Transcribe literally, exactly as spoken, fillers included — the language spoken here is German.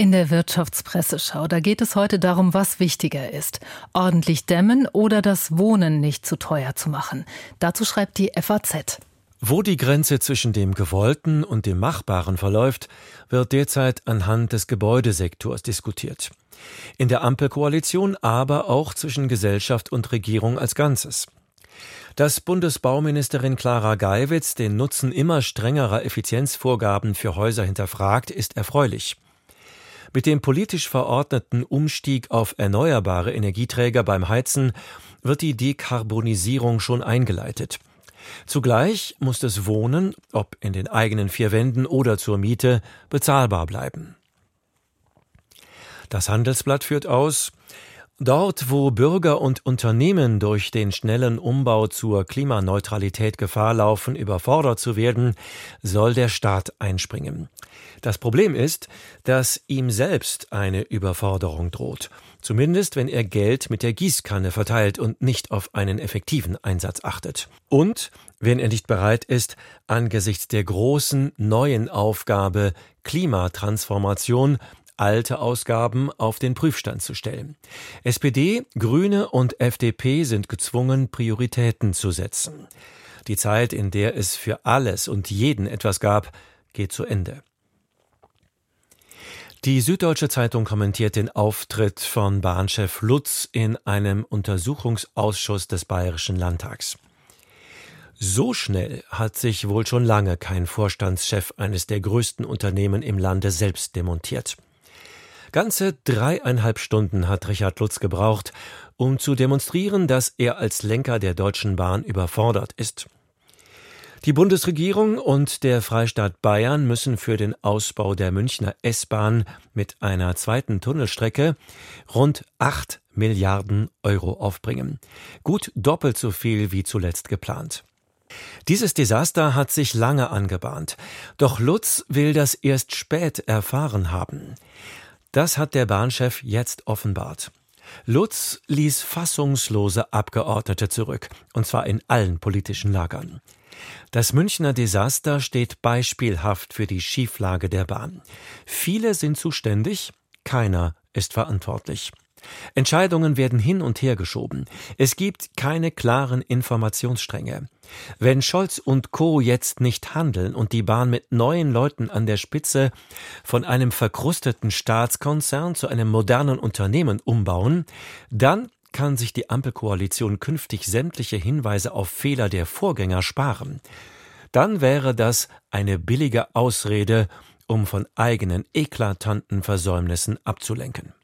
In der Wirtschaftspresseschau, da geht es heute darum, was wichtiger ist. Ordentlich dämmen oder das Wohnen nicht zu teuer zu machen. Dazu schreibt die F A Z. Wo die Grenze zwischen dem Gewollten und dem Machbaren verläuft, wird derzeit anhand des Gebäudesektors diskutiert. In der Ampelkoalition, aber auch zwischen Gesellschaft und Regierung als Ganzes. Dass Bundesbauministerin Clara Geiwitz den Nutzen immer strengerer Effizienzvorgaben für Häuser hinterfragt, ist erfreulich. Mit dem politisch verordneten Umstieg auf erneuerbare Energieträger beim Heizen wird die Dekarbonisierung schon eingeleitet. Zugleich muss das Wohnen, ob in den eigenen vier Wänden oder zur Miete, bezahlbar bleiben. Das Handelsblatt führt aus: Dort, wo Bürger und Unternehmen durch den schnellen Umbau zur Klimaneutralität Gefahr laufen, überfordert zu werden, soll der Staat einspringen. Das Problem ist, dass ihm selbst eine Überforderung droht. Zumindest, wenn er Geld mit der Gießkanne verteilt und nicht auf einen effektiven Einsatz achtet. Und wenn er nicht bereit ist, angesichts der großen neuen Aufgabe Klimatransformation alte Ausgaben auf den Prüfstand zu stellen. S P D, Grüne und F D P sind gezwungen, Prioritäten zu setzen. Die Zeit, in der es für alles und jeden etwas gab, geht zu Ende. Die Süddeutsche Zeitung kommentiert den Auftritt von Bahnchef Lutz in einem Untersuchungsausschuss des Bayerischen Landtags. So schnell hat sich wohl schon lange kein Vorstandschef eines der größten Unternehmen im Lande selbst demontiert. Ganze dreieinhalb Stunden hat Richard Lutz gebraucht, um zu demonstrieren, dass er als Lenker der Deutschen Bahn überfordert ist. Die Bundesregierung und der Freistaat Bayern müssen für den Ausbau der Münchner S-Bahn mit einer zweiten Tunnelstrecke rund acht Milliarden Euro aufbringen. Gut doppelt so viel wie zuletzt geplant. Dieses Desaster hat sich lange angebahnt. Doch Lutz will das erst spät erfahren haben. Das hat der Bahnchef jetzt offenbart. Lutz ließ fassungslose Abgeordnete zurück, und zwar in allen politischen Lagern. Das Münchner Desaster steht beispielhaft für die Schieflage der Bahn. Viele sind zuständig, keiner ist verantwortlich. Entscheidungen werden hin und her geschoben. Es gibt keine klaren Informationsstränge. Wenn Scholz und Co. jetzt nicht handeln und die Bahn mit neuen Leuten an der Spitze von einem verkrusteten Staatskonzern zu einem modernen Unternehmen umbauen, dann kann sich die Ampelkoalition künftig sämtliche Hinweise auf Fehler der Vorgänger sparen. Dann wäre das eine billige Ausrede, um von eigenen eklatanten Versäumnissen abzulenken.